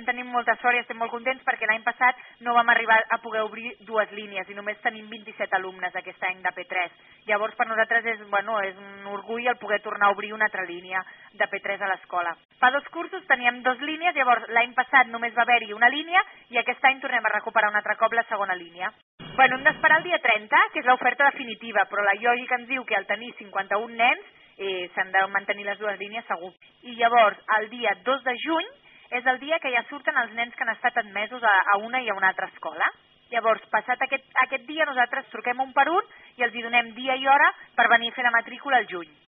tenim molta sort i estem molt contents perquè l'any passat no vam arribar a poder obrir 2 línies i només tenim 27 alumnes aquest any de P3. Llavors per nosaltres és un orgull el poder tornar a obrir una altra línia de P3 a l'escola. Fa 2 cursos teníem 2 línies, llavors l'any passat només va haver-hi una línia i aquest any tornem a recuperar un altre cop la segona línia. Hem d'esperar el dia 30, que és l'oferta definitiva, però la lògica ens diu que al tenir 51 nens s'han de mantenir les 2 línies segur. I llavors, el dia 2 de juny és el dia que ja surten els nens que han estat admesos a una i a una altra escola. Llavors, passat aquest dia, nosaltres truquem un per un i els hi donem dia i hora per venir a fer la matrícula al juny.